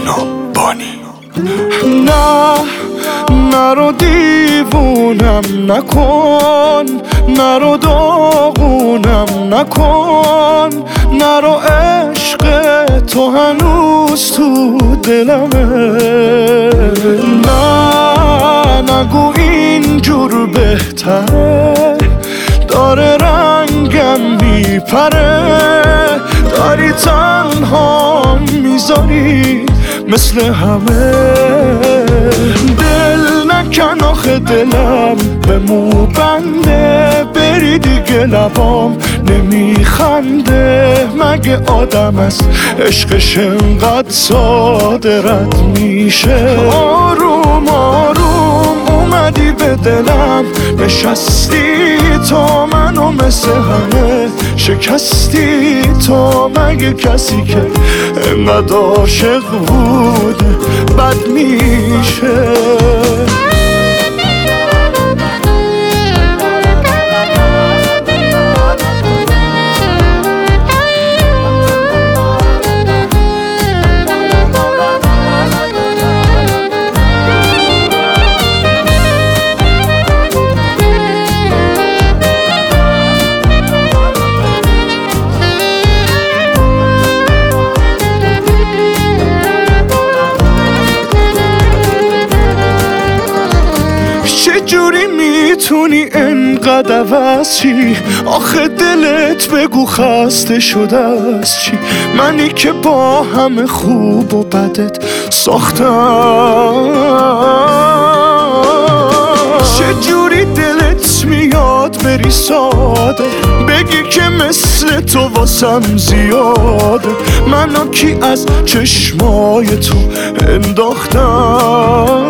بانی نرو دیوونم نکن، نرو داغونم نکن، نرو عشق تو هنوز تو دلمه. نگو اینجور بهتره، داره رنگم میپره، داری تنها میذاری مثل همه. دل نکن آخه دلم به مو بنده، بری دیگه لبام نمیخنده. مگه آدم است عشقش انقدر ساده رد میشه؟ آروم آروم اومدی به دلم نشستی، تو منو مثل همه شکستی. تو مگه کسی که انقدر عاشق بود بد میشه؟ چجوری میتونی انقدر عوض چی؟ آخه دلت بگو خسته شده از چی؟ منی که با همه خوب و بدت ساختم. چجوری دلت میاد بری ساده، بگی که مثل تو واسم زیاده. منو کی از چشمای تو انداختم؟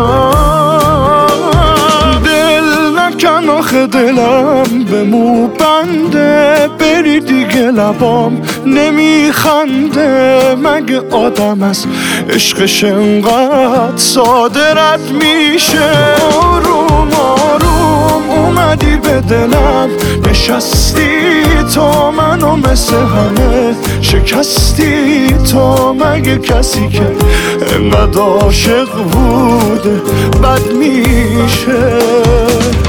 کن آخه دلم به مو بنده، بری دیگه لبام نمیخنده. مگه آدم است عشقش انقدر ساده رد میشه؟ آروم آروم اومدی به دلم نشستی، تو منو مثل همه شکستی. تو مگه کسی که انقدر عاشق بود بد میشه؟